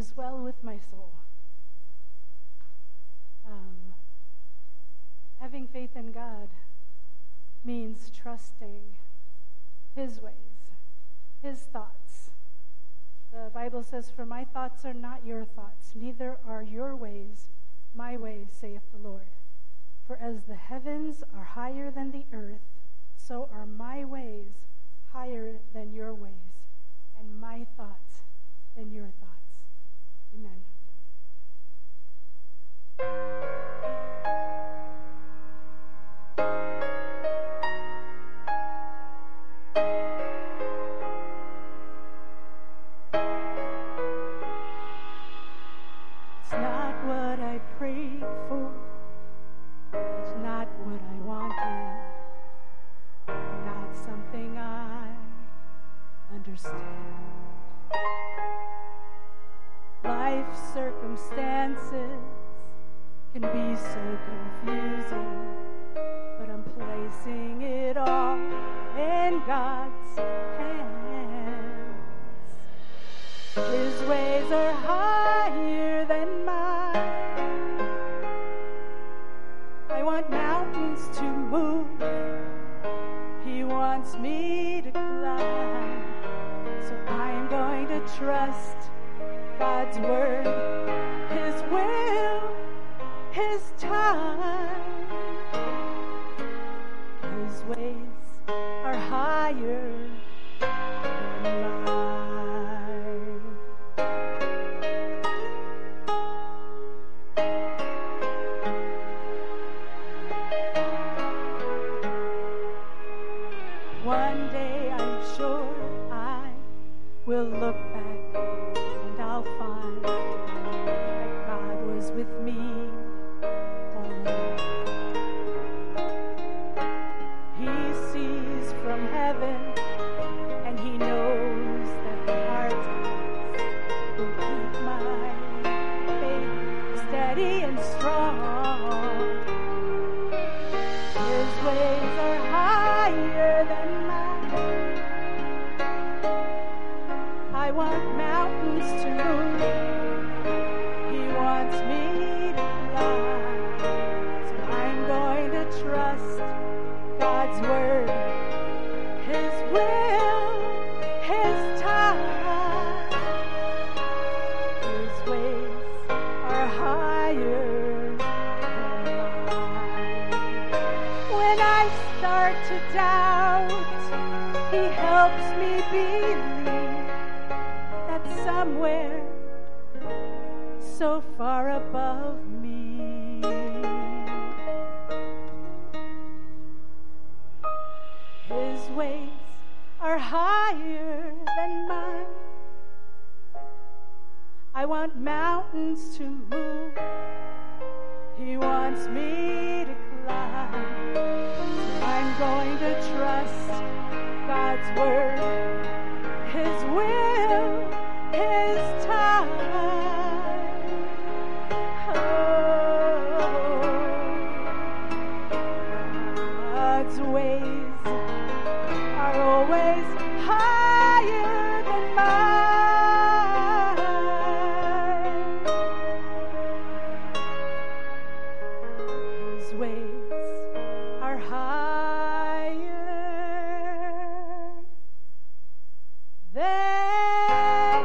is well with my soul. Having faith in God means trusting His ways, His thoughts. The Bible says, "For my thoughts are not your thoughts, neither are your ways my ways, saith the Lord. For as the heavens are higher than the earth, so are my ways higher than your ways, and my thoughts than your thoughts." Amen. It's not what I prayed for. It's not what I wanted. Not something I understand. Life circumstances can be so confusing, but I'm placing it all in God's hands. His ways are higher than mine. I want mountains to move. He wants me to climb. So I'm going to trust God's word, His will, His time. His ways are higher than mine. One day I'm sure I will look back and I'll find that God was with me all along. He sees from heaven and He knows that the hard times will keep my faith steady and strong. His ways are higher than mine. I want mountains to move. He wants me to climb. So I'm going to trust God's word, His will, His time. His ways are higher than mine. When I start to doubt, He helps me believe that somewhere so far above me, His ways are higher than mine. I want mountains to move. He wants me to climb. So I'm going to trust God's word, His will, His time. God's ways are always higher than mine. His ways are higher than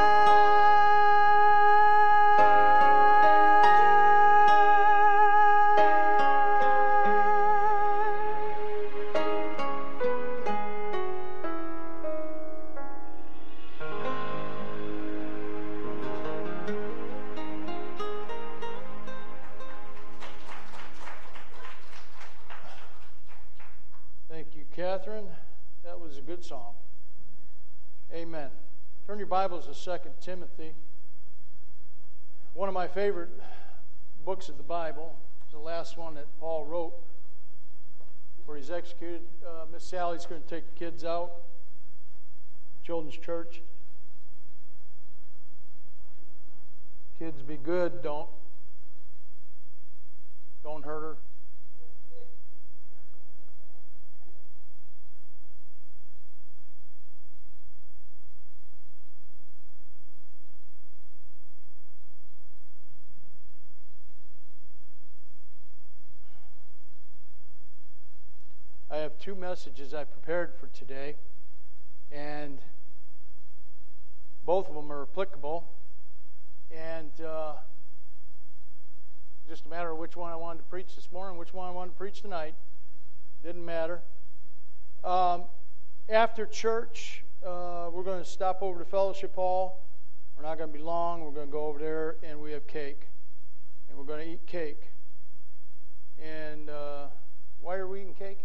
Thank you, Catherine. That was a good song. Amen. Turn your Bibles to 2 Timothy. One of my favorite books of the Bible. It's the last one that Paul wrote before he's executed. Miss Sally's going to take the kids out. Children's church. Kids, be good. Don't hurt her. have two messages I prepared for today, and both of them are applicable, and just a matter of which one I wanted to preach this morning, which one I wanted to preach tonight. Didn't matter. After church, we're going to stop over to Fellowship Hall. We're not going to be long. We're going to go over there, and we have cake. And we're going to eat cake. And why are we eating cake?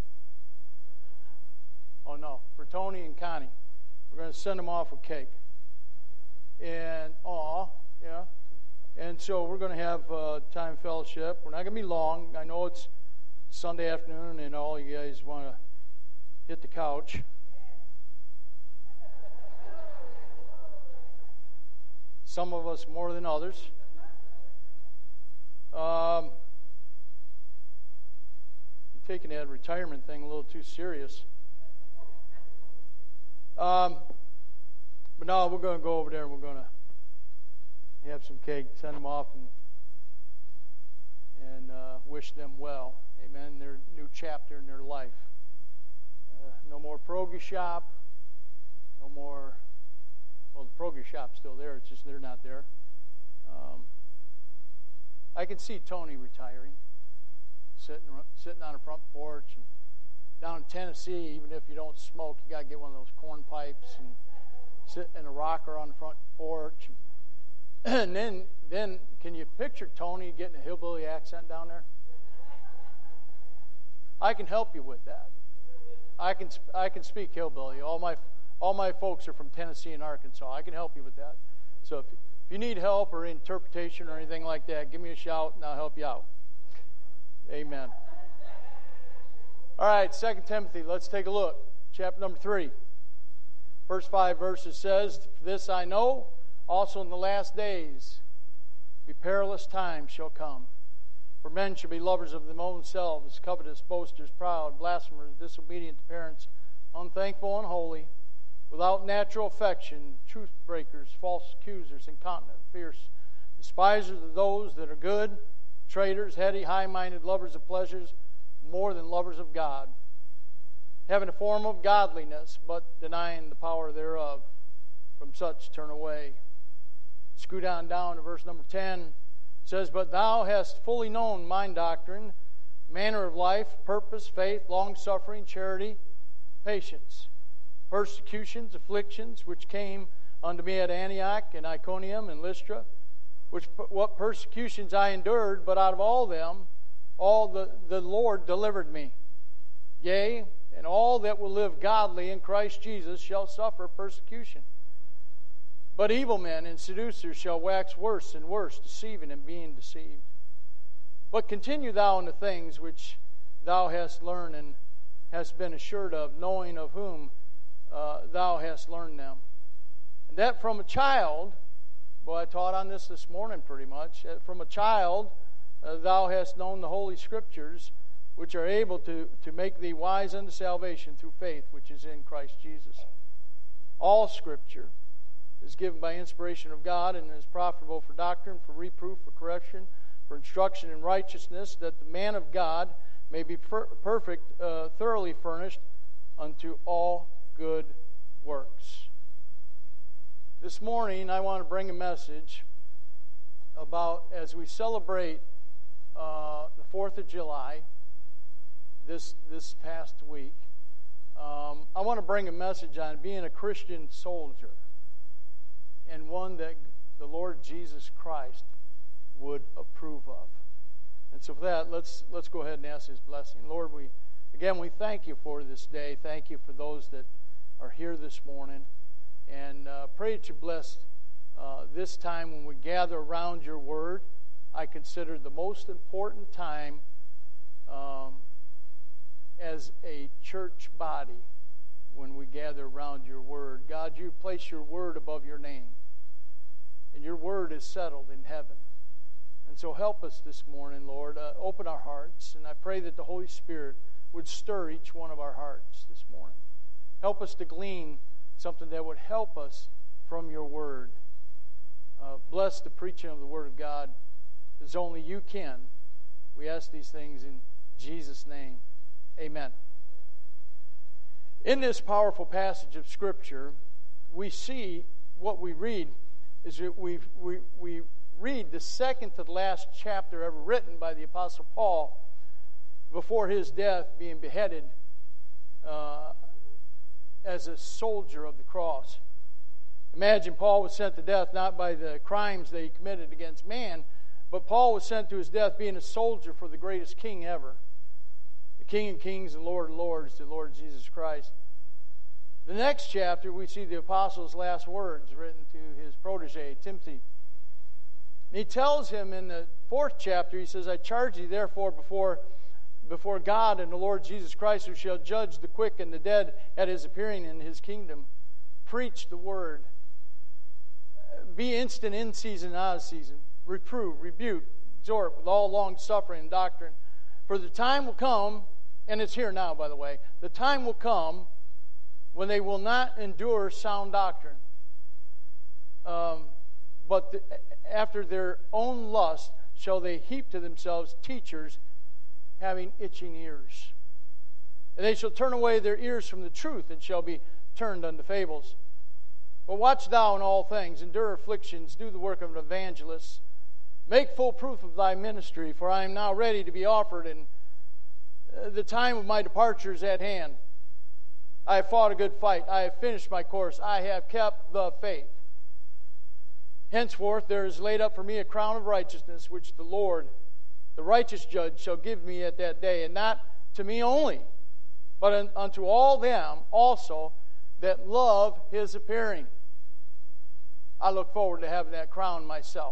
Oh, no. For Tony and Connie. We're going to send them off with cake. And, yeah. And so we're going to have time fellowship. We're not going to be long. I know it's Sunday afternoon, and all you guys want to hit the couch. Some of us more than others. You're taking that retirement thing a little too serious. But no, we're going to go over there and we're going to have some cake, send them off, and wish them well. Amen. Their new chapter in their life. No more Progy Shop. No more. Well, the Progy Shop's still there. It's just they're not there. I can see Tony retiring, sitting on a front porch. And down in Tennessee, even if you don't smoke, you got to get one of those corn pipes and sit in a rocker on the front porch. And then can you picture Tony getting a hillbilly accent down there? I can help you with that. I can speak hillbilly. All my folks are from Tennessee and Arkansas. I can help you with that. So if you need help or interpretation or anything like that, give me a shout and I'll help you out. Amen. All right, 2 Timothy, let's take a look. Chapter number 3. First 5 verses says, "This I know, also in the last days, the perilous times shall come. For men shall be lovers of their own selves, covetous, boasters, proud, blasphemers, disobedient to parents, unthankful, unholy, without natural affection, truth breakers, false accusers, incontinent, fierce, despisers of those that are good, traitors, heady, high-minded, lovers of pleasures, more than lovers of God, having a form of godliness, but denying the power thereof. From such turn away." Scoot on down to verse number 10. It says, "But thou hast fully known my doctrine, manner of life, purpose, faith, long-suffering, charity, patience, persecutions, afflictions, which came unto me at Antioch and Iconium and Lystra, what persecutions I endured, but out of all them, all the Lord delivered me. Yea, and all that will live godly in Christ Jesus shall suffer persecution. But evil men and seducers shall wax worse and worse, deceiving and being deceived. But continue thou in the things which thou hast learned and hast been assured of, knowing of whom thou hast learned them. And that from a child," I taught on this morning pretty much, "from a child thou hast known the Holy Scriptures, which are able to make thee wise unto salvation through faith, which is in Christ Jesus. All Scripture is given by inspiration of God and is profitable for doctrine, for reproof, for correction, for instruction in righteousness, that the man of God may be perfect, thoroughly furnished unto all good works." This morning I want to bring a message about, as we celebrate the 4th of July this past week, I want to bring a message on being a Christian soldier, and one that the Lord Jesus Christ would approve of. And so for that, let's go ahead and ask His blessing. Lord, we thank You for this day. Thank You for those that are here this morning. And pray that You bless this time when we gather around Your Word. I consider the most important time as a church body when we gather around Your Word. God, You place Your Word above Your name. And Your Word is settled in heaven. And so help us this morning, Lord. Open our hearts. And I pray that the Holy Spirit would stir each one of our hearts this morning. Help us to glean something that would help us from Your Word. Bless the preaching of the Word of God as only You can. We ask these things in Jesus' name. Amen. In this powerful passage of Scripture, we see what we read is that we read the second to the last chapter ever written by the Apostle Paul before his death, being beheaded as a soldier of the cross. Imagine Paul was sent to death not by the crimes that he committed against man, but Paul was sent to his death being a soldier for the greatest king ever, the King of Kings and Lord of Lords, the Lord Jesus Christ. The next chapter, we see the apostle's last words written to his protege, Timothy. He tells him in the 4th chapter, he says, I charge thee therefore before God and the Lord Jesus Christ, who shall judge the quick and the dead at his appearing in his kingdom. Preach the word. Be instant in season and out of season. Reprove, rebuke, exhort with all long suffering and doctrine. For the time will come, and it's here now, by the way, the time will come when they will not endure sound doctrine, but after their own lust shall they heap to themselves teachers having itching ears. And they shall turn away their ears from the truth and shall be turned unto fables. But watch thou in all things, endure afflictions, do the work of an evangelist, make full proof of thy ministry, for I am now ready to be offered, and the time of my departure is at hand. I have fought a good fight. I have finished my course. I have kept the faith. Henceforth there is laid up for me a crown of righteousness, which the Lord, the righteous judge, shall give me at that day, and not to me only, but unto all them also that love his appearing. I look forward to having that crown myself.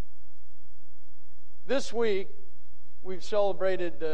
This week, we've celebrated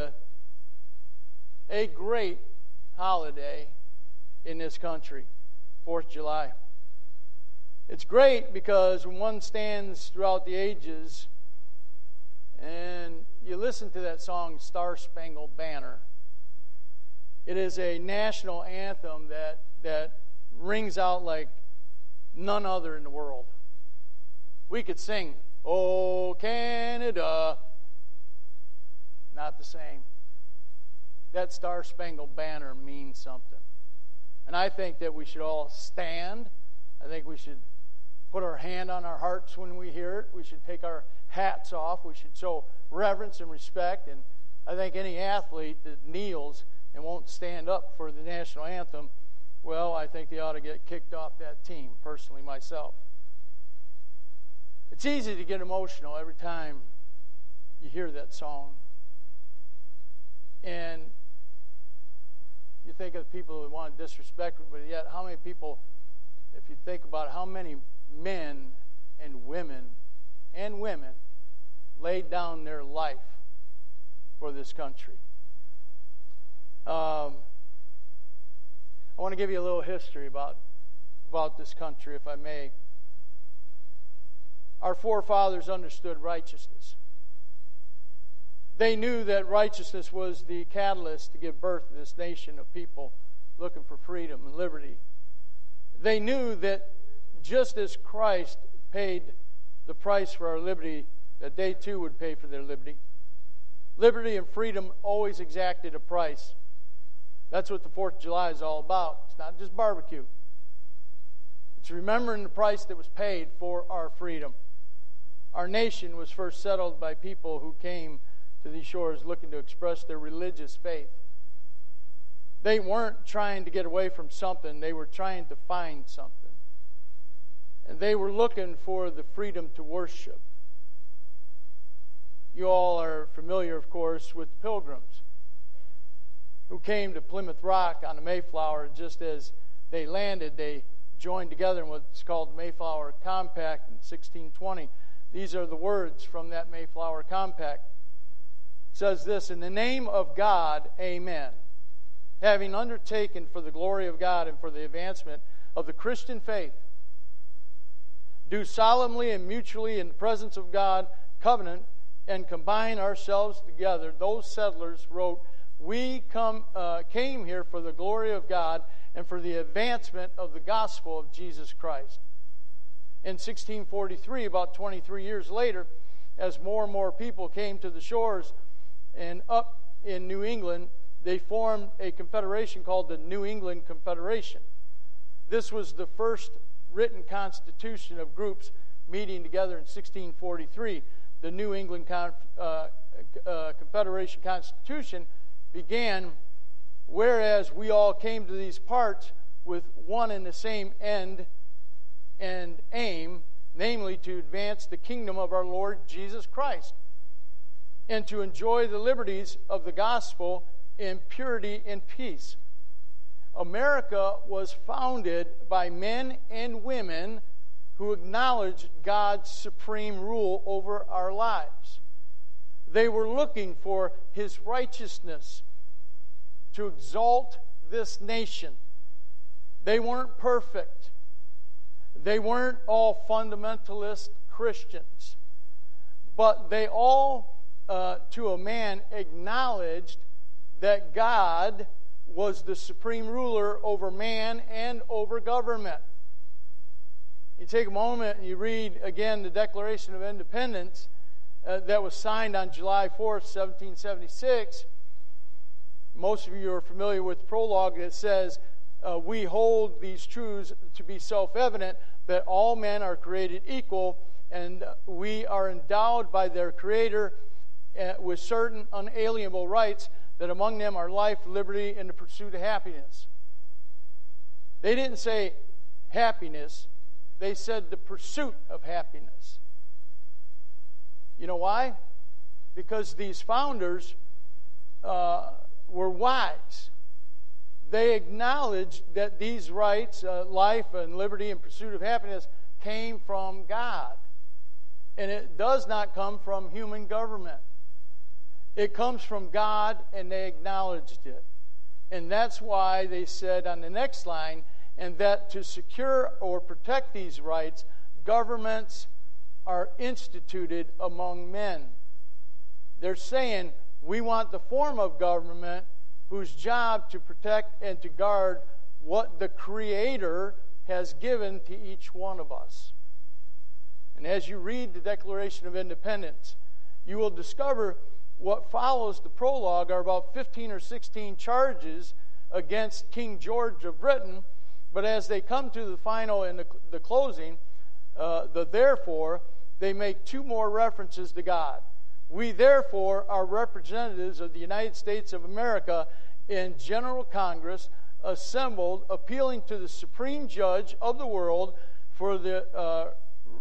a great holiday in this country, 4th of July. It's great because when one stands throughout the ages and you listen to that song, Star Spangled Banner, it is a national anthem that rings out like none other in the world. We could sing, "Oh, Canada," not the same. That Star Spangled Banner means something. And I think that we should all stand. I think we should put our hand on our hearts when we hear it. We should take our hats off. We should show reverence and respect. And I think any athlete that kneels and won't stand up for the national anthem, well, I think they ought to get kicked off that team, personally, myself. It's easy to get emotional every time you hear that song. And you think of the people who want to disrespect it, but yet how many people, if you think about it, how many men and women laid down their life for this country. I want to give you a little history about this country, if I may. Our forefathers understood righteousness. They knew that righteousness was the catalyst to give birth to this nation of people looking for freedom and liberty. They knew that just as Christ paid the price for our liberty, that they too would pay for their liberty. Liberty and freedom always exacted a price. That's what the 4th of July is all about. It's not just barbecue. It's remembering the price that was paid for our freedom. Our nation was first settled by people who came to these shores looking to express their religious faith. They weren't trying to get away from something. They were trying to find something. And they were looking for the freedom to worship. You all are familiar, of course, with the Pilgrims who came to Plymouth Rock on the Mayflower. Just as they landed, they joined together in what's called the Mayflower Compact in 1620. These are the words from that Mayflower Compact. It says this, "In the name of God, amen. Having undertaken for the glory of God and for the advancement of the Christian faith, do solemnly and mutually in the presence of God covenant and combine ourselves together." Those settlers wrote, "We came here for the glory of God and for the advancement of the gospel of Jesus Christ." In 1643, about 23 years later, as more and more people came to the shores and up in New England, they formed a confederation called the New England Confederation. This was the first written constitution of groups meeting together in 1643. The New England Confederation Constitution began, whereas we all came to these parts with one and the same end and aim, namely to advance the kingdom of our Lord Jesus Christ and to enjoy the liberties of the gospel in purity and peace. America was founded by men and women who acknowledged God's supreme rule over our lives. They were looking for His righteousness to exalt this nation. They weren't perfect. They weren't all fundamentalist Christians. But they all, to a man, acknowledged that God was the supreme ruler over man and over government. You take a moment and you read again the Declaration of Independence that was signed on July 4th, 1776. Most of you are familiar with the prologue that says, we hold these truths to be self-evident, that all men are created equal, and we are endowed by their Creator with certain unalienable rights, that among them are life, liberty, and the pursuit of happiness. They didn't say happiness. They said the pursuit of happiness. You know why? Because these founders were wise. They acknowledged that these rights, life and liberty and pursuit of happiness, came from God. And it does not come from human government. It comes from God, and they acknowledged it. And that's why they said on the next line, and that to secure or protect these rights, governments are instituted among men. They're saying, we want the form of government whose job to protect and to guard what the Creator has given to each one of us. And as you read the Declaration of Independence, you will discover what follows the prologue are about 15 or 16 charges against King George of Britain, but as they come to the final and the closing, the therefore, they make two more references to God. We therefore are representatives of the United States of America in General Congress assembled, appealing to the Supreme Judge of the world for the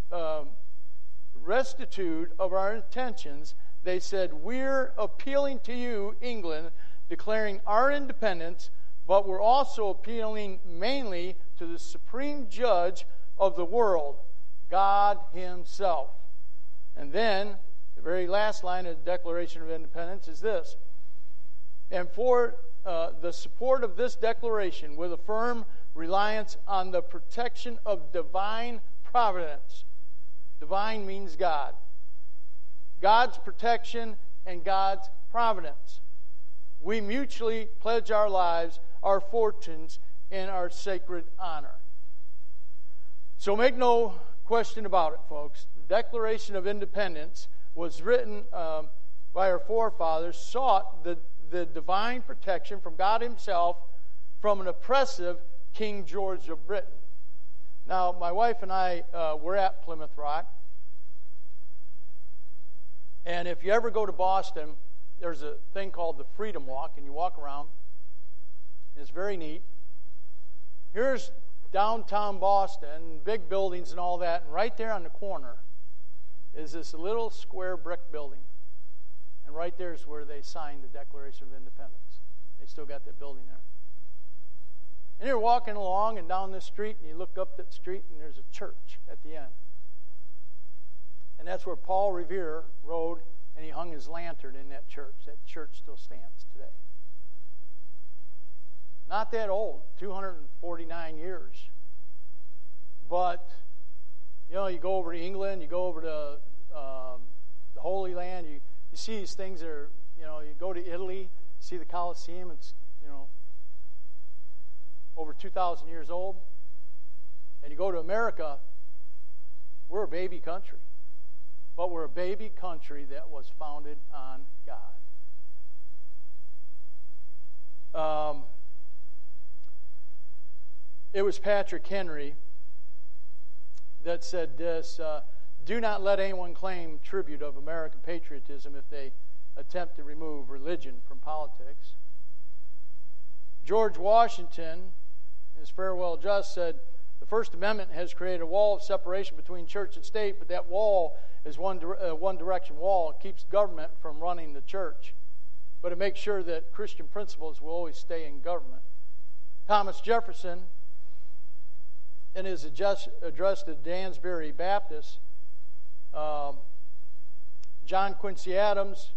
rectitude of our intentions. They said, we're appealing to you, England, declaring our independence, but we're also appealing mainly to the Supreme Judge of the world, God Himself. And then, the very last line of the Declaration of Independence is this: and for the support of this declaration, with a firm reliance on the protection of divine providence. Divine means God. God's protection and God's providence. We mutually pledge our lives, our fortunes, and our sacred honor. So make no question about it, folks. The Declaration of Independence was written by our forefathers, sought the divine protection from God Himself from an oppressive King George of Britain. Now, my wife and I were at Plymouth Rock. And if you ever go to Boston, there's a thing called the Freedom Walk, and you walk around. It's very neat. Here's downtown Boston, big buildings and all that, and right there on the corner is this little square brick building. And right there is where they signed the Declaration of Independence. They still got that building there. And you're walking along and down this street, and you look up that street, and there's a church at the end. And that's where Paul Revere rode, and he hung his lantern in that church. That church still stands today. Not that old, 249 years. But, you know, you go over to England, you go over to the Holy Land, you see these things that are, you know, you go to Italy, see the Colosseum, it's, you know, over 2,000 years old. And you go to America, we're a baby country. But we're a baby country that was founded on God. It was Patrick Henry that said this, do not let anyone claim tribute of American patriotism if they attempt to remove religion from politics. George Washington, in his farewell address, said, the First Amendment has created a wall of separation between church and state, but that wall is one direction wall. It keeps government from running the church, but it makes sure that Christian principles will always stay in government. Thomas Jefferson, in his address to Dansbury Baptist, John Quincy Adams,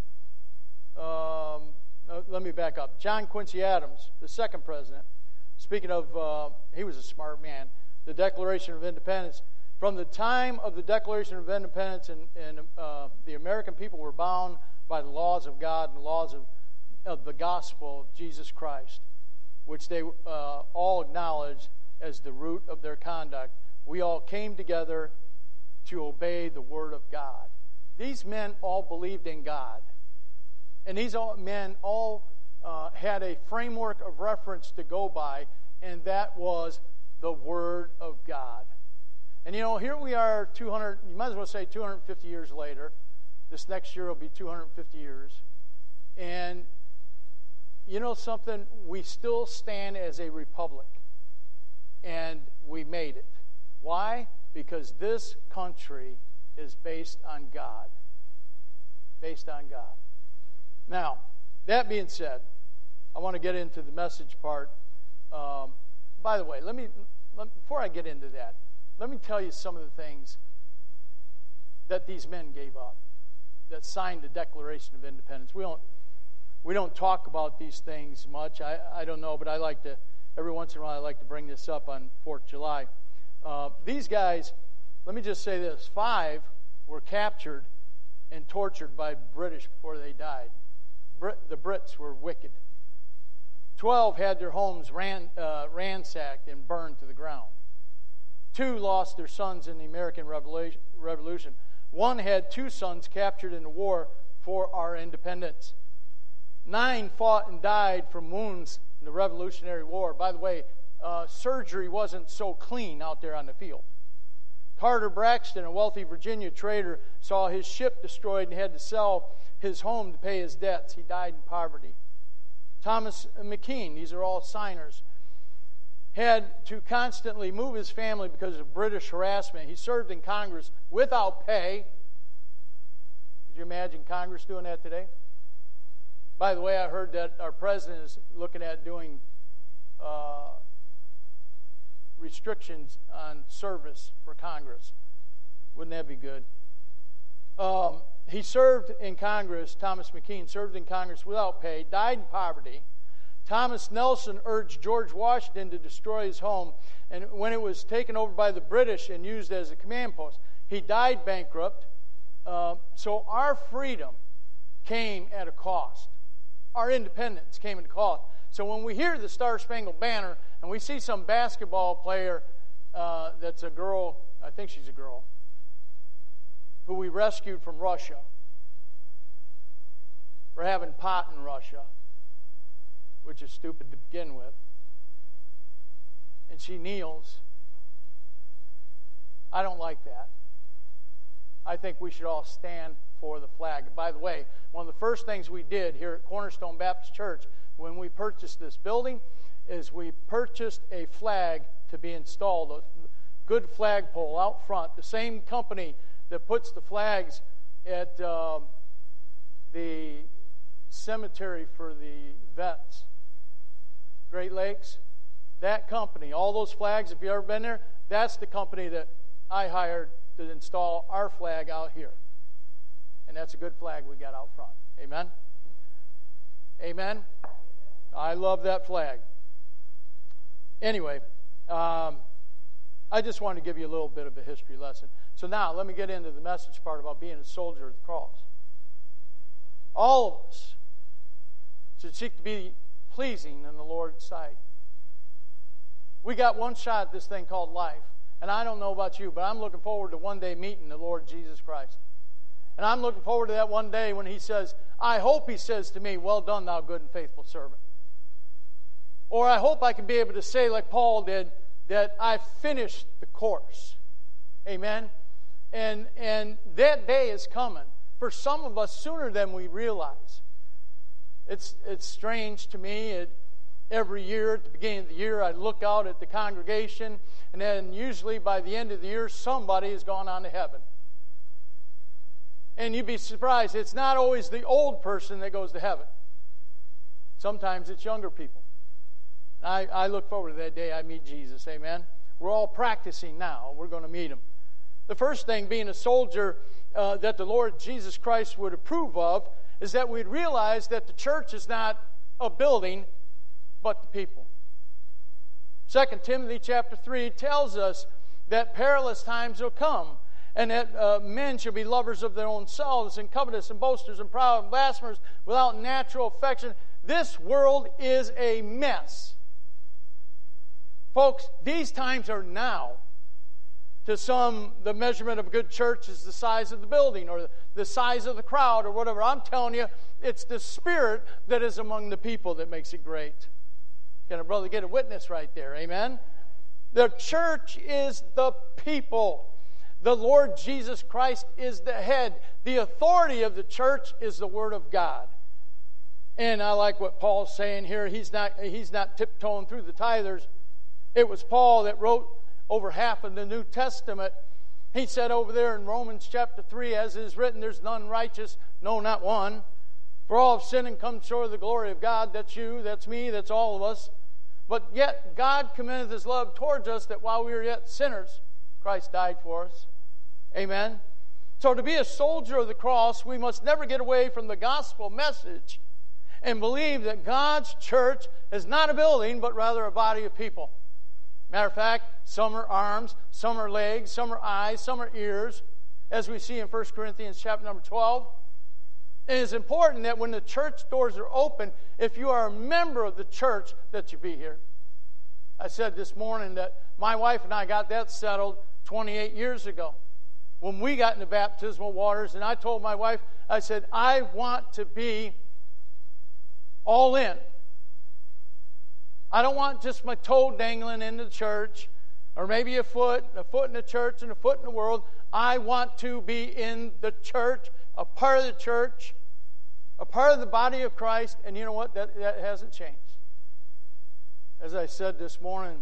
let me back up. John Quincy Adams, the second president, speaking of, he was a smart man, the Declaration of Independence. From the time of the Declaration of Independence, and the American people were bound by the laws of God and the laws of the gospel of Jesus Christ, which they all acknowledged as the root of their conduct. We all came together to obey the Word of God. These men all believed in God. And these men all had a framework of reference to go by, and that was the Word of God. And here we are 200, you might as well say 250 years later. This next year will be 250 years. And you know something? We still stand as a republic. And we made it. Why? Because this country is based on God. Based on God. Now, that being said, I want to get into the message part. By the way, before I get into that, let me tell you some of the things that these men gave up, that signed the Declaration of Independence. We don't talk about these things much. I don't know, but I like to, every once in a while, I like to bring this up on 4th of July. These guys, let me just say this, 5 were captured and tortured by British before they died. The Brits were wicked. 12 had their homes ransacked and burned to the ground. 2 lost their sons in the American Revolution. 1 had 2 sons captured in the war for our independence. 9 fought and died from wounds in the Revolutionary War. By the way, surgery wasn't so clean out there on the field. Carter Braxton, a wealthy Virginia trader, saw his ship destroyed and had to sell his home to pay his debts. He died in poverty. Thomas McKean, these are all signers, had to constantly move his family because of British harassment. He served in Congress without pay. Could you imagine Congress doing that today? By the way, I heard that our president is looking at doing restrictions on service for Congress. Wouldn't that be good? He served in Congress, Thomas McKean served in Congress without pay, died in poverty. Thomas Nelson urged George Washington to destroy his home, and when it was taken over by the British and used as a command post, he died bankrupt. So our freedom came at a cost. Our independence came at a cost. So when we hear the Star-Spangled Banner and we see some basketball player that's a girl, I think she's a girl, who we rescued from Russia for having pot in Russia, which is stupid to begin with, and she kneels, I don't like that. I think we should all stand for the flag. By the way, one of the first things we did here at Cornerstone Baptist Church when we purchased this building is we purchased a flag to be installed, a good flagpole out front. The same company that puts the flags at the cemetery for the vets, Great Lakes, that company, all those flags, if you've ever been there, that's the company that I hired to install our flag out here. And that's a good flag we got out front. Amen? Amen? I love that flag. Anyway, I just wanted to give you a little bit of a history lesson. So now, let me get into the message part about being a soldier of the cross. All of us should seek to be pleasing in the Lord's sight. We got one shot at this thing called life. And I don't know about you, but I'm looking forward to one day meeting the Lord Jesus Christ. And I'm looking forward to that one day when He says, I hope He says to me, well done, thou good and faithful servant. Or I hope I can be able to say, like Paul did, that I finished the course. Amen? And that day is coming. For some of us, sooner than we realize. It's strange to me. Every year, at the beginning of the year, I look out at the congregation, and then usually by the end of the year, somebody has gone on to heaven. And you'd be surprised, it's not always the old person that goes to heaven. Sometimes it's younger people. I look forward to that day I meet Jesus. Amen? We're all practicing now. We're going to meet Him. The first thing, being a soldier that the Lord Jesus Christ would approve of, is that we'd realize that the church is not a building, but the people. 2 Timothy chapter 3 tells us that perilous times will come, and that men shall be lovers of their own selves, and covetous, and boasters, and proud, and blasphemers, without natural affection. This world is a mess. Folks, these times are now. To some, the measurement of a good church is the size of the building or the size of the crowd or whatever. I'm telling you, it's the Spirit that is among the people that makes it great. Can a brother get a witness right there? Amen? The church is the people. The Lord Jesus Christ is the head. The authority of the church is the Word of God. And I like what Paul's saying here. He's not tiptoeing through the tithers. It was Paul that wrote over half of the New Testament. He said over there in Romans chapter 3, as it is written, there's none righteous, no, not one. For all have sinned and come short of the glory of God. That's you, that's me, that's all of us. But yet God commendeth His love towards us, that while we were yet sinners, Christ died for us. Amen? So to be a soldier of the cross, we must never get away from the gospel message and believe that God's church is not a building, but rather a body of people. Matter of fact, some are arms, some are legs, some are eyes, some are ears, as we see in 1 Corinthians chapter number 12. And it's important that when the church doors are open, if you are a member of the church, that you be here. I said this morning that my wife and I got that settled 28 years ago when we got into baptismal waters. And I told my wife, I said, I want to be all in. I don't want just my toe dangling into the church, or maybe a foot in the church and a foot in the world. I want to be in the church, a part of the church, a part of the body of Christ, and you know what? That hasn't changed. As I said this morning,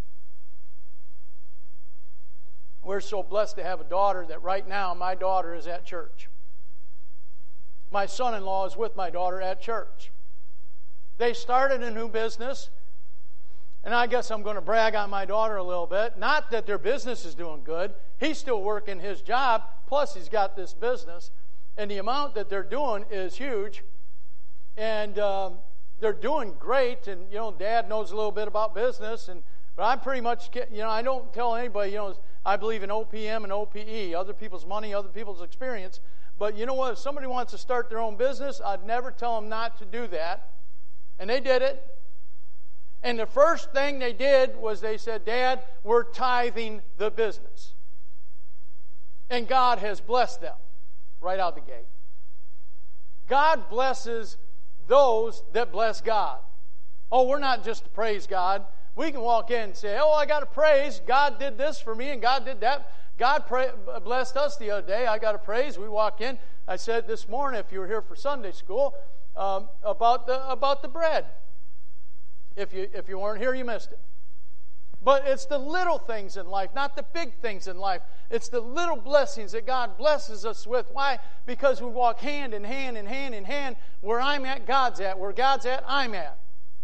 we're so blessed to have a daughter that right now my daughter is at church. My son-in-law is with my daughter at church. They started a new business. And I guess I'm going to brag on my daughter a little bit. Not that their business is doing good. He's still working his job, plus he's got this business. And the amount that they're doing is huge. And they're doing great. And, Dad knows a little bit about business. But I'm pretty much, I don't tell anybody, I believe in OPM and OPE, other people's money, other people's experience. But you know what? If somebody wants to start their own business, I'd never tell them not to do that. And they did it. And the first thing they did was they said, Dad, we're tithing the business. And God has blessed them right out the gate. God blesses those that bless God. Oh, we're not just to praise God. We can walk in and say, I got to praise. God did this for me and God did that. God blessed us the other day. I got to praise. We walk in. I said this morning, if you were here for Sunday school, about the bread. If you weren't here, you missed it. But it's the little things in life, not the big things in life. It's the little blessings that God blesses us with. Why? Because we walk hand in hand in hand in hand. Where I'm at, God's at. Where God's at, I'm at.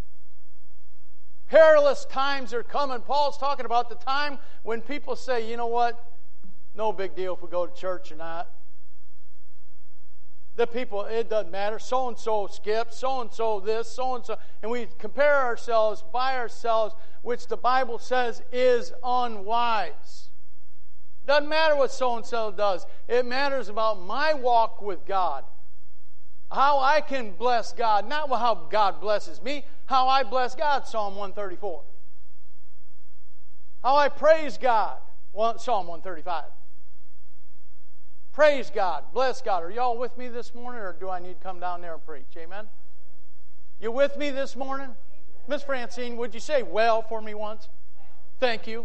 Perilous times are coming. Paul's talking about the time when people say, you know what? No big deal if we go to church or not. The people, it doesn't matter. So-and-so skipped, so-and-so this, so-and-so. And we compare ourselves by ourselves, which the Bible says is unwise. Doesn't matter what so-and-so does. It matters about my walk with God. How I can bless God. Not how God blesses me. How I bless God, Psalm 134. How I praise God, Psalm 135. Praise God. Bless God. Are y'all with me this morning, or do I need to come down there and preach? Amen? You with me this morning? Miss Francine, would you say well for me once? Thank you.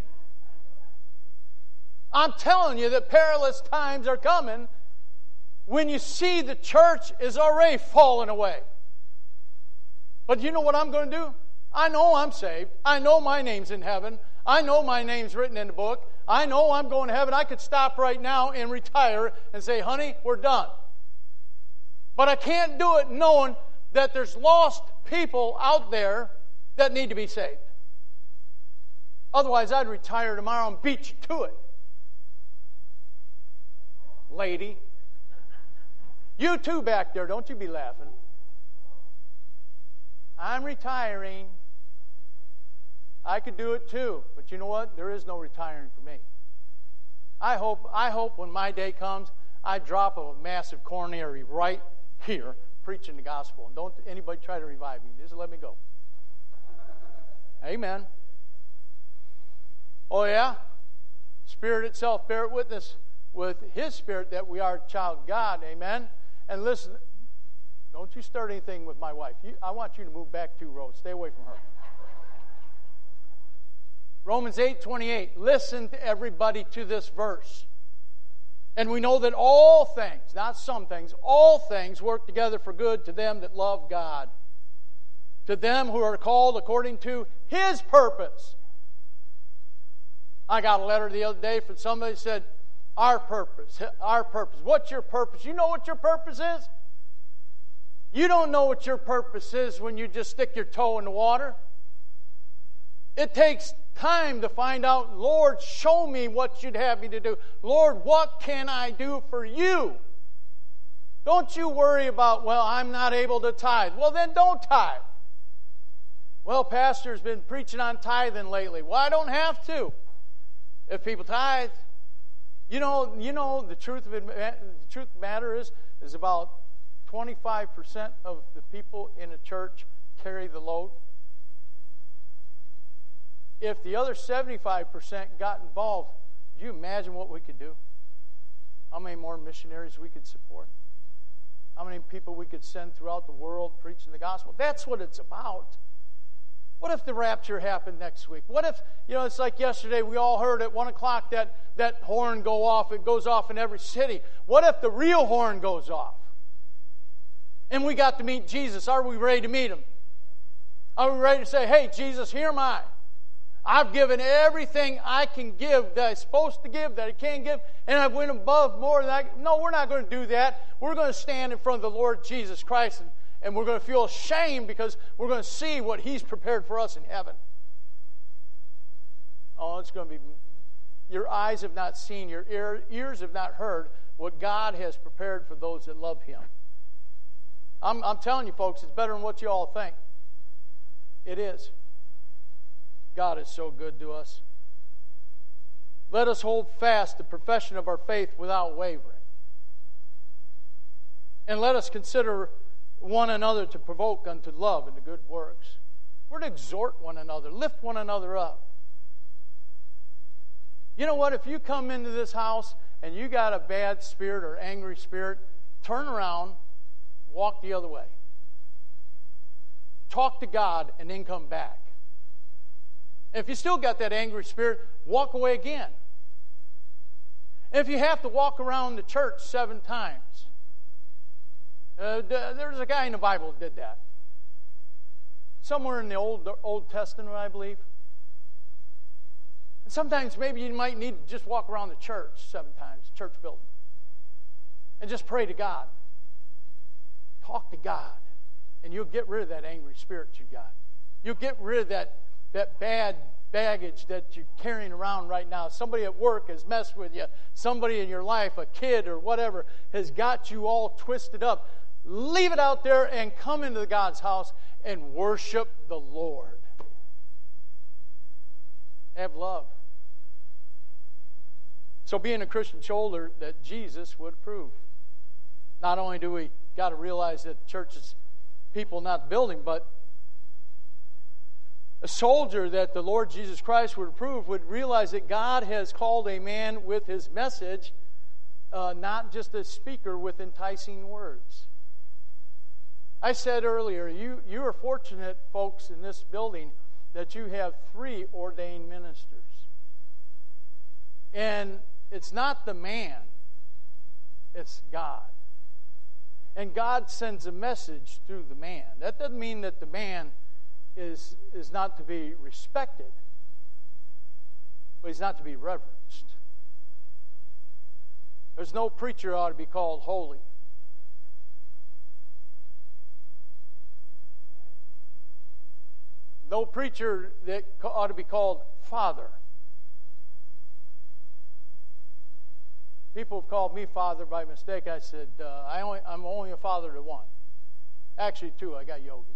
I'm telling you that perilous times are coming when you see the church is already falling away. But you know what I'm going to do? I know I'm saved. I know my name's in heaven. I know my name's written in the book. I know I'm going to heaven. I could stop right now and retire and say, honey, we're done. But I can't do it knowing that there's lost people out there that need to be saved. Otherwise, I'd retire tomorrow and beat you to it. Lady. You too back there, don't you be laughing. I'm retiring. I could do it too. But you know what? There is no retiring for me. I hope when my day comes, I drop a massive coronary right here preaching the gospel. And don't anybody try to revive me. Just let me go. Amen. Oh yeah? Spirit itself bear witness with His Spirit that we are a child of God. Amen. And listen, don't you start anything with my wife. I want you to move back 2 rows. Stay away from her. Romans 8:28. Listen to everybody to this verse. And we know that all things, not some things, all things work together for good to them that love God. To them who are called according to His purpose. I got a letter the other day from somebody who said, our purpose. What's your purpose? You know what your purpose is? You don't know what your purpose is when you just stick your toe in the water. It takes time to find out, Lord, show me what you'd have me to do. Lord, what can I do for you? Don't you worry about, well, I'm not able to tithe. Well, then don't tithe. Well, pastor's been preaching on tithing lately. Well, I don't have to. If people tithe, you know the truth of the matter is about 25% of the people in a church carry the load. If the other 75% got involved, do you imagine what we could do? How many more missionaries we could support? How many people we could send throughout the world preaching the gospel? That's what it's about. What if the rapture happened next week? What if, it's like yesterday, we all heard at 1 o'clock that horn go off. It goes off in every city. What if the real horn goes off? And we got to meet Jesus. Are we ready to meet Him? Are we ready to say, hey, Jesus, here am I. I've given everything I can give that I'm supposed to give, that I can give, and I've went above more than I... No, we're not going to do that. We're going to stand in front of the Lord Jesus Christ, and we're going to feel ashamed because we're going to see what He's prepared for us in heaven. Oh, it's going to be... Your eyes have not seen, your ears have not heard what God has prepared for those that love Him. I'm telling you, folks, it's better than what you all think. It is. God is so good to us. Let us hold fast the profession of our faith without wavering. And let us consider one another to provoke unto love and to good works. We're to exhort one another, lift one another up. You know what? If you come into this house and you got a bad spirit or angry spirit, turn around, walk the other way. Talk to God and then come back. And if you still got that angry spirit, walk away again. And if you have to walk around the church 7 times, there's a guy in the Bible who did that. Somewhere in the Old Testament, I believe. And sometimes maybe you might need to just walk around the church 7 times, church building, and just pray to God. Talk to God, and you'll get rid of that angry spirit you got. You'll get rid of that bad baggage that you're carrying around right now. Somebody at work has messed with you. Somebody in your life, a kid or whatever, has got you all twisted up. Leave it out there and come into God's house and worship the Lord. Have love. So being a Christian shoulder that Jesus would approve. Not only do we got to realize that the church is people, not the building, but a soldier that the Lord Jesus Christ would approve would realize that God has called a man with His message, not just a speaker with enticing words. I said earlier, you are fortunate, folks, in this building that you have 3 ordained ministers. And it's not the man, it's God. And God sends a message through the man. That doesn't mean that the man is not to be respected, but he's not to be reverenced. There's no preacher ought to be called holy. No preacher that ought to be called father. People have called me father by mistake. I said, I'm only a father to one. Actually, 2. I got Yogi.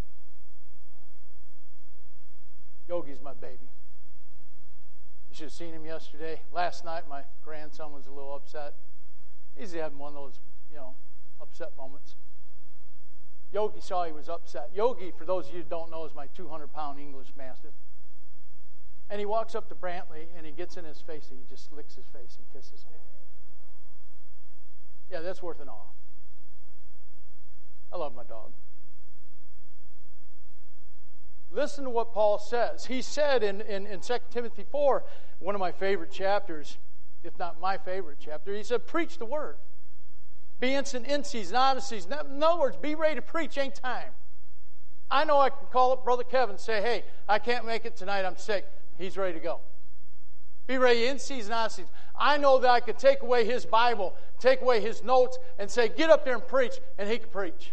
Yogi's my baby. You should have seen him yesterday. Last night, my grandson was a little upset. He's having one of those, upset moments. Yogi saw he was upset. Yogi, for those of you who don't know, is my 200-pound English Mastiff. And he walks up to Brantley, and he gets in his face, and he just licks his face and kisses him. Yeah, that's worth an awe. I love my dog. Listen to what Paul says. He said in 2 Timothy 4, one of my favorite chapters, if not my favorite chapter, he said, preach the word. Be instant in season, out of season. In other words, be ready to preach anytime. I know I can call up Brother Kevin and say, hey, I can't make it tonight, I'm sick. He's ready to go. Be ready in season, out of season. I know that I could take away his Bible, take away his notes, and say, get up there and preach, and he can preach.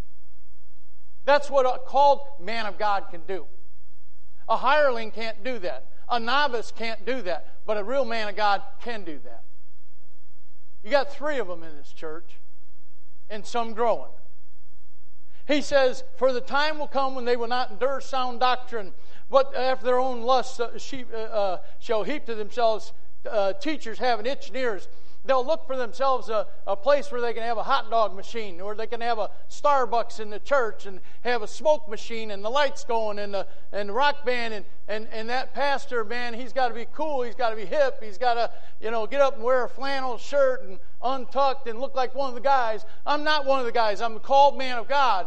That's what a called man of God can do. A hireling can't do that. A novice can't do that. But a real man of God can do that. You got 3 of them in this church, and some growing. He says, for the time will come when they will not endure sound doctrine, but after their own lusts shall heap to themselves teachers having itching ears. They'll look for themselves a place where they can have a hot dog machine, or they can have a Starbucks in the church and have a smoke machine and the lights going and the rock band and that pastor, man, he's got to be cool, he's got to be hip, he's got to get up and wear a flannel shirt and untucked and look like one of the guys. I'm not one of the guys. I'm a called man of God,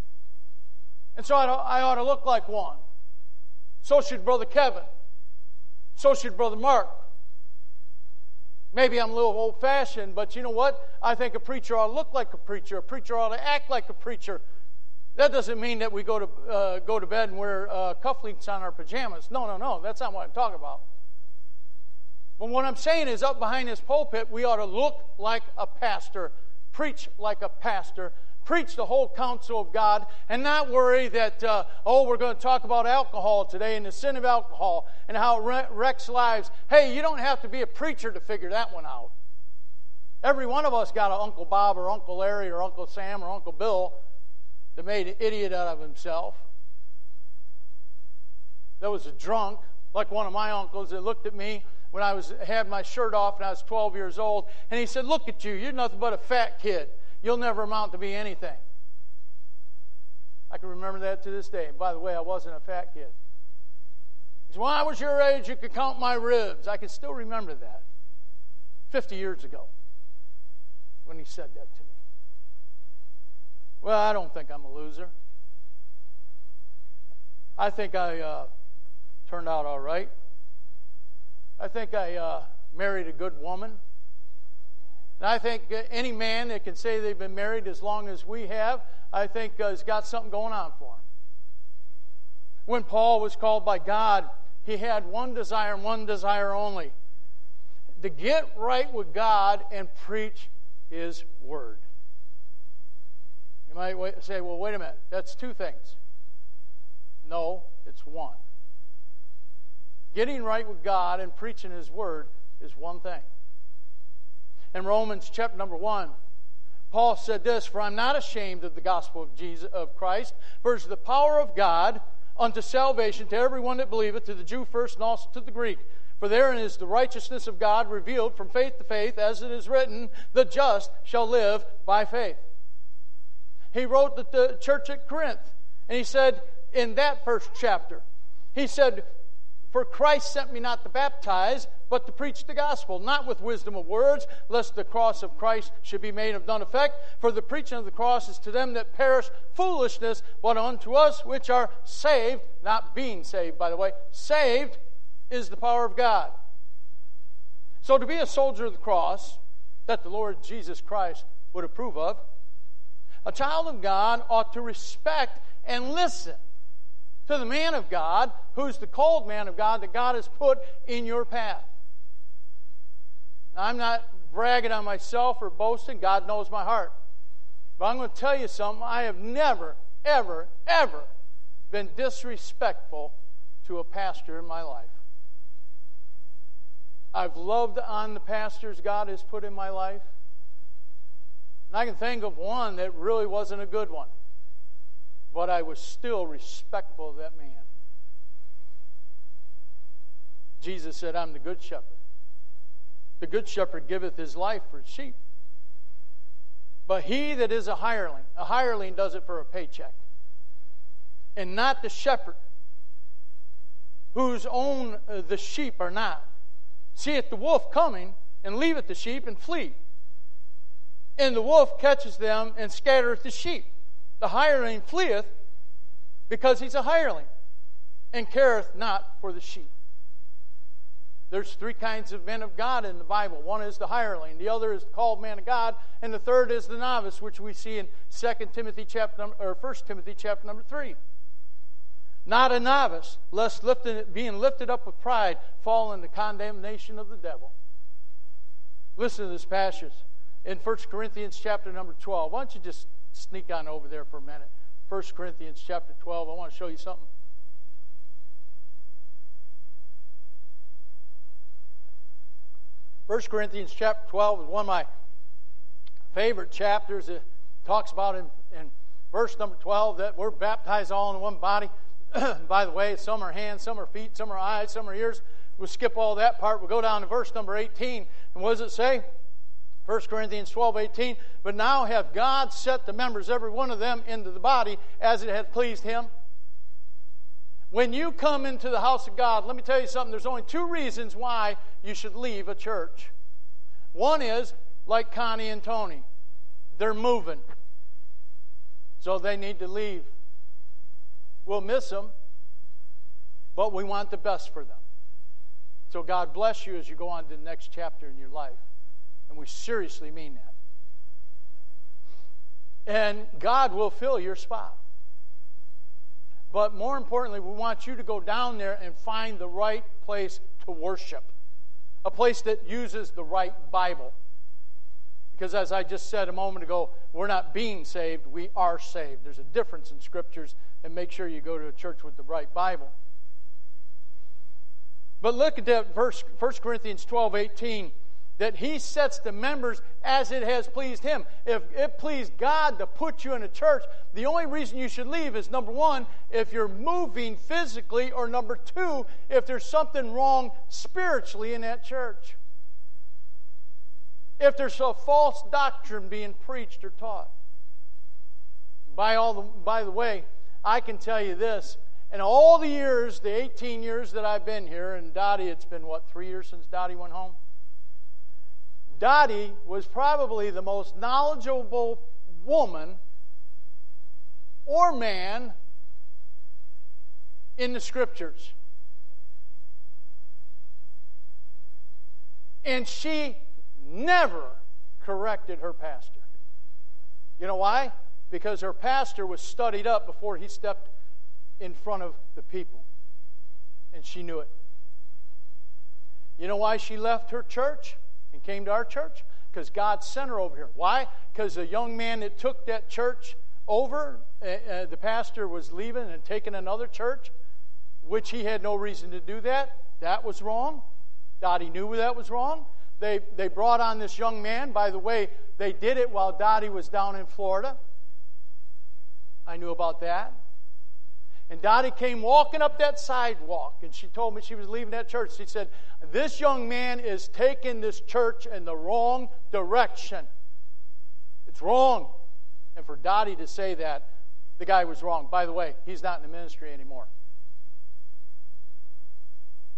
and so I ought to look like one. So should Brother Kevin. So should Brother Mark. Maybe I'm a little old-fashioned, but you know what? I think a preacher ought to look like a preacher. A preacher ought to act like a preacher. That doesn't mean that we go to bed and wear cufflinks on our pajamas. No. That's not what I'm talking about. But what I'm saying is, up behind this pulpit, we ought to look like a pastor, preach like a pastor, preach the whole counsel of God, and not worry that, we're going to talk about alcohol today and the sin of alcohol and how it wrecks lives. Hey, you don't have to be a preacher to figure that one out. Every one of us got an Uncle Bob or Uncle Larry or Uncle Sam or Uncle Bill that made an idiot out of himself. That was a drunk, like one of my uncles that looked at me when I had my shirt off and I was 12 years old, and he said, look at you, you're nothing but a fat kid. You'll never amount to be anything. I can remember that to this day. And by the way, I wasn't a fat kid. He said, when I was your age, you could count my ribs. I can still remember that. 50 years ago, when he said that to me. Well, I don't think I'm a loser. I think I turned out all right. I think I married a good woman. And I think any man that can say they've been married as long as we have, I think has got something going on for him. When Paul was called by God, he had one desire and one desire only: to get right with God and preach His Word. You might say, well, wait a minute, that's 2 things. No, it's 1. Getting right with God and preaching His Word is 1 thing. In Romans chapter number 1, Paul said this, for I'm not ashamed of the gospel of Christ, for it's the power of God unto salvation to everyone that believeth, to the Jew first and also to the Greek. For therein is the righteousness of God revealed from faith to faith, as it is written, the just shall live by faith. He wrote to the church at Corinth, and he said in that first chapter, he said, For Christ sent me not to baptize, but to preach the gospel, not with wisdom of words, lest the cross of Christ should be made of none effect. For the preaching of the cross is to them that perish foolishness, but unto us which are saved," not being saved, by the way, "saved is the power of God." So to be a soldier of the cross that the Lord Jesus Christ would approve of, a child of God ought to respect and listen to the man of God, who's the called man of God that God has put in your path. Now, I'm not bragging on myself or boasting. God knows my heart. But I'm going to tell you something. I have never, ever, ever been disrespectful to a pastor in my life. I've loved on the pastors God has put in my life. And I can think of one that really wasn't a good one. But I was still respectful of that man. Jesus said, "I'm the good shepherd. The good shepherd giveth his life for his sheep. But he that is a hireling does it for a paycheck. And not the shepherd, whose own the sheep are not. Seeth the wolf coming, and leaveth the sheep, and flee. And the wolf catches them, and scattereth the sheep. The hireling fleeth, because he's a hireling, and careth not for the sheep." There's three kinds of men of God in the Bible. One is the hireling, the other is the called man of God, and the third is the novice, which we see in 1 Timothy chapter 3. Not a novice, lest being lifted up with pride, fall in the condemnation of the devil. Listen to this passage in 1 Corinthians chapter number 12. Why don't you just sneak on over there for a minute. 1 Corinthians chapter 12. I want to show you something. First Corinthians chapter 12 is one of my favorite chapters. It talks about in verse number 12 that we're baptized all in one body. By the way, some are hands, some are feet, some are eyes, some are ears. We'll skip all that part. We'll go down to verse number 18. And what does it say? 1 Corinthians 12:18. "But now hath God set the members, every one of them, into the body as it hath pleased Him." When you come into the house of God, let me tell you something. There's only two reasons why you should leave a church. One is, like Connie and Tony, they're moving. So they need to leave. We'll miss them, but we want the best for them. So God bless you as you go on to the next chapter in your life. And we seriously mean that. And God will fill your spot. But more importantly, we want you to go down there and find the right place to worship. A place that uses the right Bible. Because as I just said a moment ago, we're not being saved, we are saved. There's a difference in Scriptures, and make sure you go to a church with the right Bible. But look at that verse, 1 Corinthians 12:18. That He sets the members as it has pleased Him. If it pleased God to put you in a church, the only reason you should leave is, number one, if you're moving physically, or number two, if there's something wrong spiritually in that church. If there's a false doctrine being preached or taught. By the way, I can tell you this. In all the years, the 18 years that I've been here, and Dottie, it's been, 3 years since Dottie went home? Dottie was probably the most knowledgeable woman or man in the Scriptures. And she never corrected her pastor. You know why? Because her pastor was studied up before he stepped in front of the people. And she knew it. You know why she left her church and came to our church? Because God sent her over here. Why? Because the young man that took that church over, the pastor was leaving and taking another church, which he had no reason to do that. That was wrong. Dottie knew that was wrong. They brought on this young man. By the way, they did it while Dottie was down in Florida. I knew about that. And Dottie came walking up that sidewalk, and she told me she was leaving that church. She said, "This young man is taking this church in the wrong direction. It's wrong." And for Dottie to say that, the guy was wrong. By the way, he's not in the ministry anymore.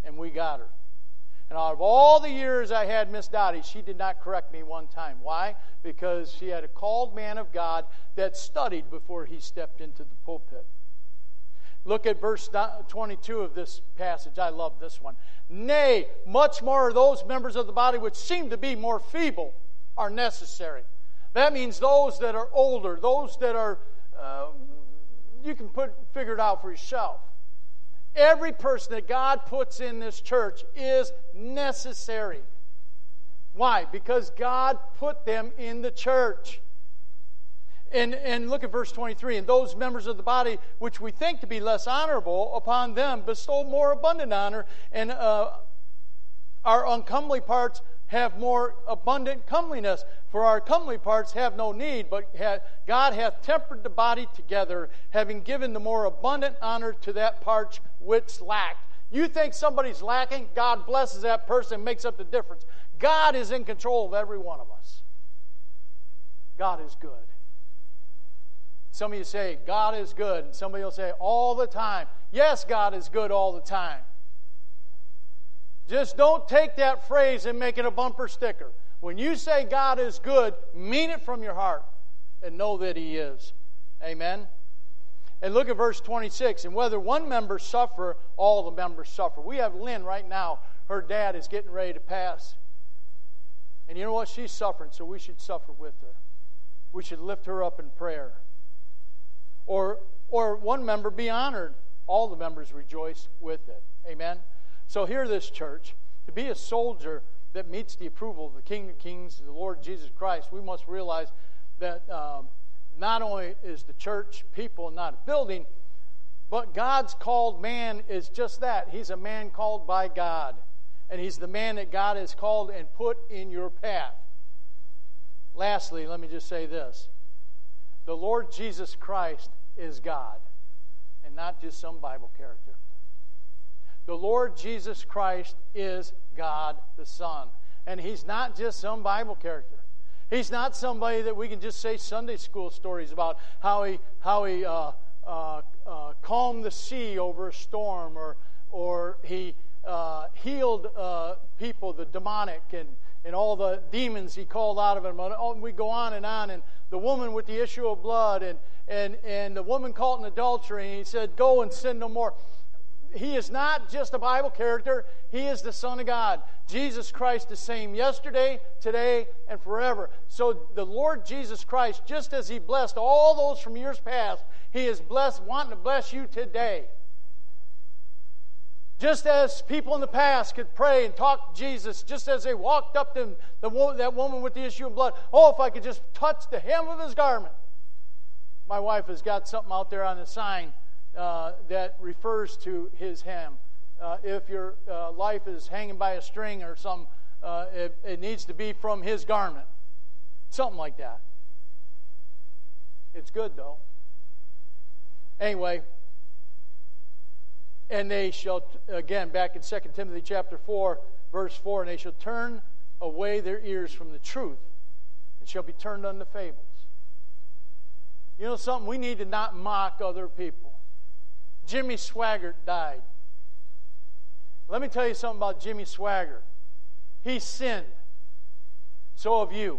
and we got her. And out of all the years I had Miss Dottie, she did not correct me one time. Why? Because she had a called man of God that studied before he stepped into the pulpit. Look at verse 22 of this passage. I love this one. Nay, much more of those members of the body which seem to be more feeble are necessary. That means those that are older, those that are, you can figure it out for yourself. Every person that God puts in this church is necessary. Why? Because God put them in the church. And look at verse 23. And those members of the body which we think to be less honorable, upon them bestow more abundant honor, and our uncomely parts have more abundant comeliness. For our comely parts have no need, but God hath tempered the body together, having given the more abundant honor to that part which lacked. You think somebody's lacking? God blesses that person, makes up the difference. God is in control of every one of us. God is good. Some of you say, God is good. And somebody will say, all the time. Yes, God is good all the time. Just don't take that phrase and make it a bumper sticker. When you say God is good, mean it from your heart and know that He is. Amen? And look at verse 26. And whether one member suffer, all the members suffer. We have Lynn right now. Her dad is getting ready to pass. And you know what? She's suffering, so we should suffer with her. We should lift her up in prayer. Or one member be honored. All the members rejoice with it. Amen? So here this church, to be a soldier that meets the approval of the King of Kings, the Lord Jesus Christ, we must realize that not only is the church people, not a building, but God's called man is just that. He's a man called by God. And he's the man that God has called and put in your path. Lastly, let me just say this. The Lord Jesus Christ is God, and not just some Bible character. The Lord Jesus Christ is God the Son. And He's not just some Bible character. He's not somebody that we can just say Sunday school stories about how he calmed the sea over a storm, or He healed people, the demonic, and all the demons He called out of them. And we go on, and the woman with the issue of blood, and the woman caught in adultery, and He said, go and sin no more. He is not just a Bible character. He is the Son of God. Jesus Christ the same yesterday, today, and forever. So the Lord Jesus Christ, just as He blessed all those from years past, He is wanting to bless you today. Just as people in the past could pray and talk to Jesus, just as they walked up to that woman with the issue of blood, oh, if I could just touch the hem of His garment. My wife has got something out there on the sign that refers to His hem. If your life is hanging by a string or something, it needs to be from His garment. Something like that. It's good, though. Anyway, and they shall, again, back in 2 Timothy chapter 4, verse 4, and they shall turn away their ears from the truth and shall be turned unto fables. You know something? We need to not mock other people. Jimmy Swaggart died. Let me tell you something about Jimmy Swaggart. He sinned. So have you.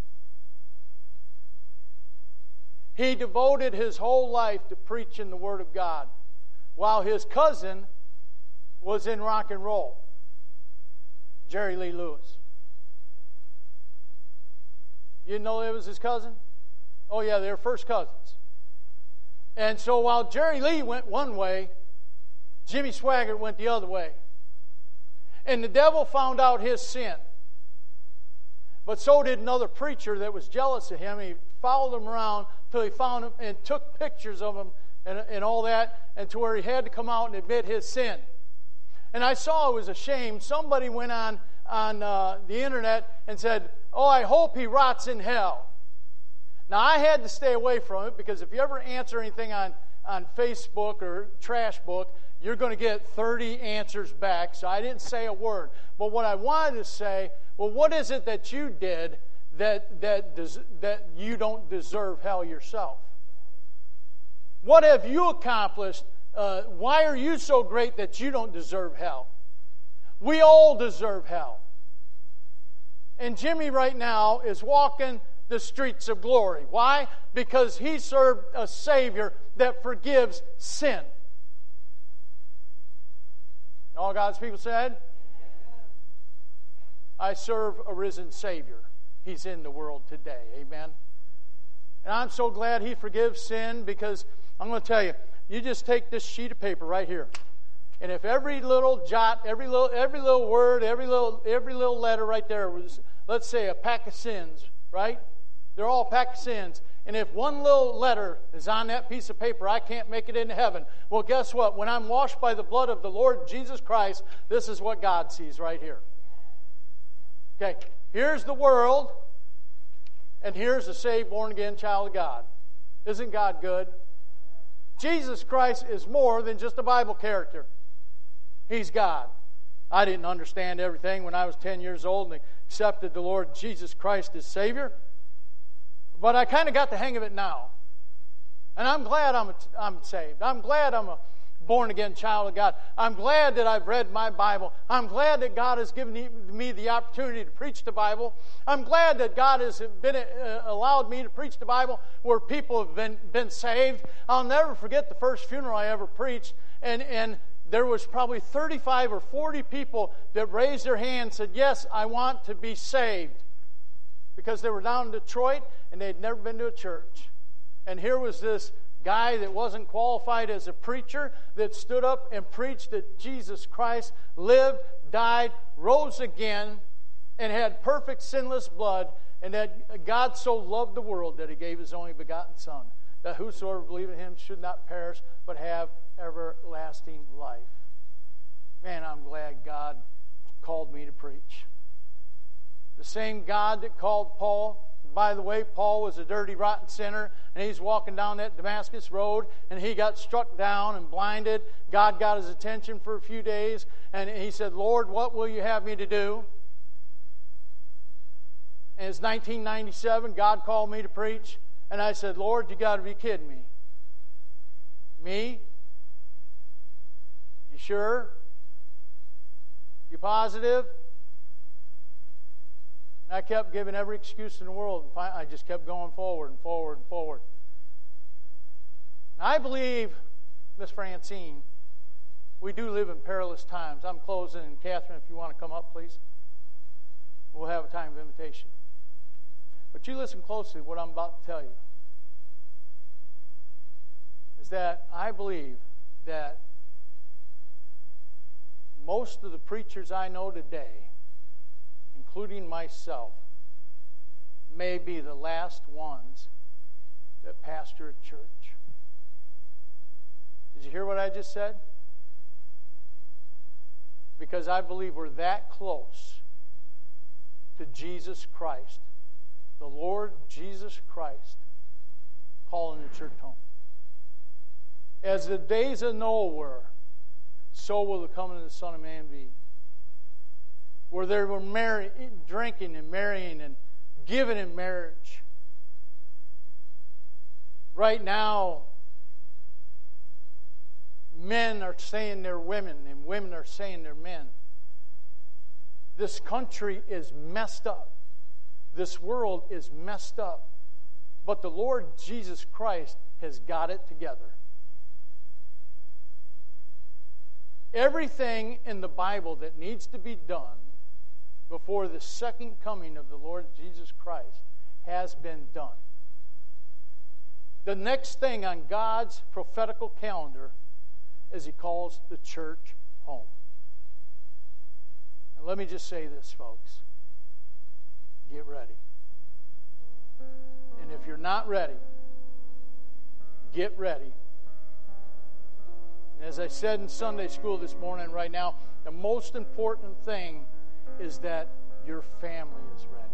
He devoted his whole life to preaching the Word of God, while his cousin was in rock and roll, Jerry Lee Lewis. You didn't know it was his cousin? Oh yeah, they were first cousins. And so while Jerry Lee went one way, Jimmy Swaggart went the other way. And the devil found out his sin. But so did another preacher that was jealous of him. He followed him around till he found him and took pictures of him and all that, and to where he had to come out and admit his sin. And I saw it was a shame. Somebody went on the internet and said, oh, I hope he rots in hell. Now, I had to stay away from it, because if you ever answer anything on Facebook or Trash Book, you're going to get 30 answers back. So I didn't say a word. But what I wanted to say, well, what is it that you did that you don't deserve hell yourself? What have you accomplished? Why are you so great that you don't deserve hell? We all deserve hell. And Jimmy right now is walking the streets of glory. Why? Because he served a Savior that forgives sin. And all God's people said, I serve a risen Savior. He's in the world today. Amen. And I'm so glad He forgives sin, because I'm going to tell you, you just take this sheet of paper right here, and if every little jot, every little word, every little letter right there was, let's say, a pack of sins, right? They're all a pack of sins. And if one little letter is on that piece of paper, I can't make it into heaven. Well, guess what? When I'm washed by the blood of the Lord Jesus Christ, this is what God sees right here. Okay, here's the world, and here's a saved, born-again child of God. Isn't God good? Jesus Christ is more than just a Bible character. He's God. I didn't understand everything when I was 10 years old and accepted the Lord Jesus Christ as Savior. But I kind of got the hang of it now. And I'm glad I'm saved. I'm glad I'm a born-again child of God. I'm glad that I've read my Bible. I'm glad that God has given me the opportunity to preach the Bible. I'm glad that God has allowed me to preach the Bible where people have been saved. I'll never forget the first funeral I ever preached, and there was probably 35 or 40 people that raised their hand and said, yes, I want to be saved. Because they were down in Detroit and they'd never been to a church. And here was this guy that wasn't qualified as a preacher that stood up and preached that Jesus Christ lived, died, rose again, and had perfect sinless blood, and that God so loved the world that He gave His only begotten Son, that whosoever believeth in Him should not perish but have everlasting life. Man, I'm glad God called me to preach. The same God that called Paul. By the way, Paul was a dirty, rotten sinner, and he's walking down that Damascus road, and he got struck down and blinded. God got his attention for a few days, and he said, Lord, what will you have me to do? And it's 1997, God called me to preach, and I said, Lord, you got to be kidding me. Me? You sure? You positive? I kept giving every excuse in the world. I just kept going forward and forward and forward. And I believe, Miss Francine, we do live in perilous times. I'm closing, and Catherine, if you want to come up, please. We'll have a time of invitation. But you listen closely to what I'm about to tell you. Is that I believe that most of the preachers I know today, including myself, may be the last ones that pastor a church. Did you hear what I just said? Because I believe we're that close to Jesus Christ, the Lord Jesus Christ, calling the church home. As the days of Noah were, so will the coming of the Son of Man be. Where they were drinking and marrying and giving in marriage. Right now, men are saying they're women and women are saying they're men. This country is messed up. This world is messed up. But the Lord Jesus Christ has got it together. Everything in the Bible that needs to be done before the second coming of the Lord Jesus Christ has been done. The next thing on God's prophetical calendar is He calls the church home. And let me just say this, folks. Get ready. And if you're not ready, get ready. And as I said in Sunday school this morning, right now, the most important thing is that your family is ready.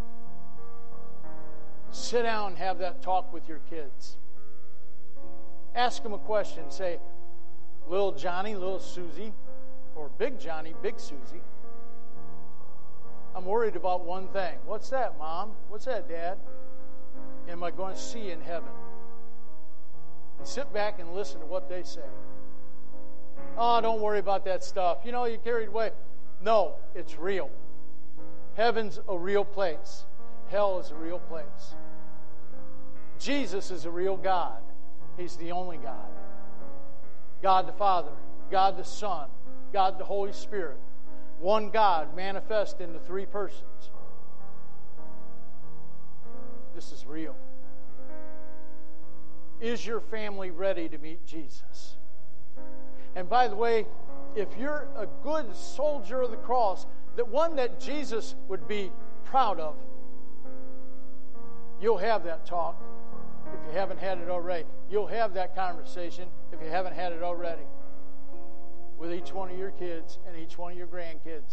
Sit down and have that talk with your kids. Ask them a question. Say, little Johnny, little Susie, or big Johnny, big Susie, I'm worried about one thing. What's that, Mom? What's that, Dad? Am I going to see you in heaven? And sit back and listen to what they say. Oh, don't worry about that stuff. You know, you're carried away. No, it's real. Heaven's a real place. Hell is a real place. Jesus is a real God. He's the only God. God the Father, God the Son, God the Holy Spirit. One God manifest in the three persons. This is real. Is your family ready to meet Jesus? And by the way, if you're a good soldier of the cross, that one that Jesus would be proud of, you'll have that talk if you haven't had it already. You'll have that conversation if you haven't had it already with each one of your kids and each one of your grandkids.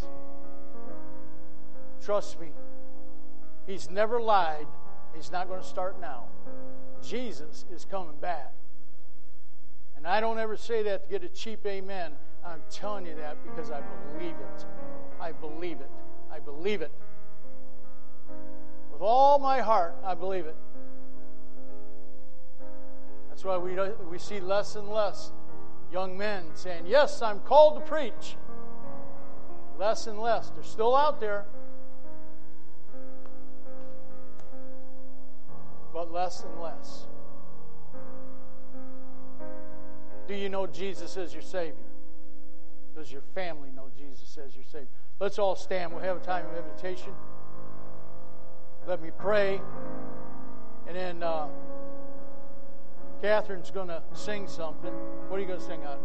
Trust me, He's never lied. He's not going to start now. Jesus is coming back. And I don't ever say that to get a cheap amen. I'm telling you that because I believe it. I believe it. I believe it. With all my heart, I believe it. That's why we see less and less young men saying, yes, I'm called to preach. Less and less. They're still out there. But less and less. Do you know Jesus as your Savior? Does your family know Jesus as your Savior? Let's all stand. We'll have a time of invitation. Let me pray. And then Catherine's going to sing something. What are you going to sing on?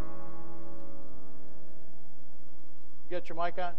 You got your mic on?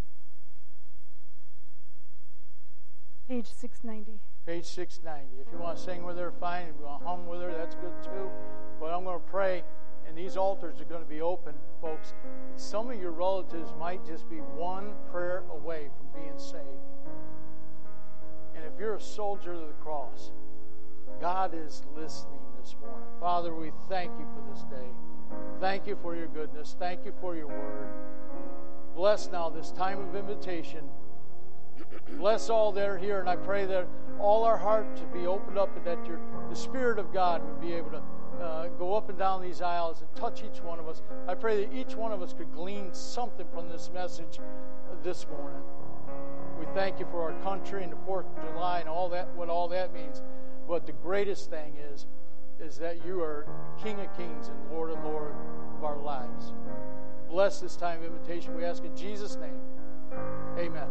Page 690. Page 690. If you want to sing with her, fine. If you want to hum with her, that's good too. But I'm going to pray, and these altars are going to be open, folks. Some of your relatives might just be one prayer away from being saved. And if you're a soldier of the cross, God is listening this morning. Father, we thank you for this day. Thank you for your goodness. Thank you for your word. Bless now this time of invitation. Bless all that are here, and I pray that all our hearts would be opened up and that the Spirit of God would be able to go up and down these aisles and touch each one of us. I pray that each one of us could glean something from this message this morning. We thank you for our country and the 4th of July and all that, what all that means. But the greatest thing is that you are King of Kings and Lord of Lords of our lives. Bless this time of invitation. We ask in Jesus' name. Amen.